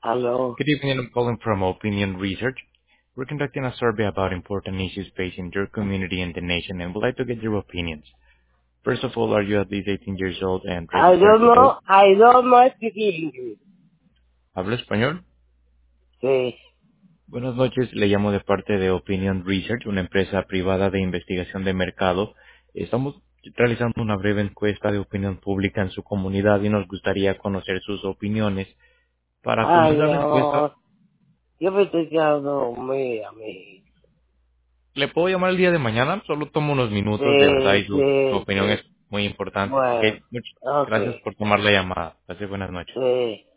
Aló. Good evening. I'm calling from Opinion Research. We're conducting a survey about important issues facing your community and the nation, and would like to get your opinions. First of all, are you at least 18 years old and registered to vote? I don't know speak English. ¿Habla español? Sí. Buenas noches. Le llamo de parte de Opinion Research, una empresa privada de investigación de mercado. Estamos realizando una breve encuesta de opinión pública en su comunidad y nos gustaría conocer sus opiniones. Para Ay, comenzar mi la encuesta, amor. Yo me estoy quedando muy a mí. ¿le puedo llamar el día de mañana? Solo tomo unos minutos, de verdad, y Sí, su sí, opinión es sí. muy importante. Bueno. Ok, muchas Ok. gracias por tomar la llamada. Pase buenas noches. Sí.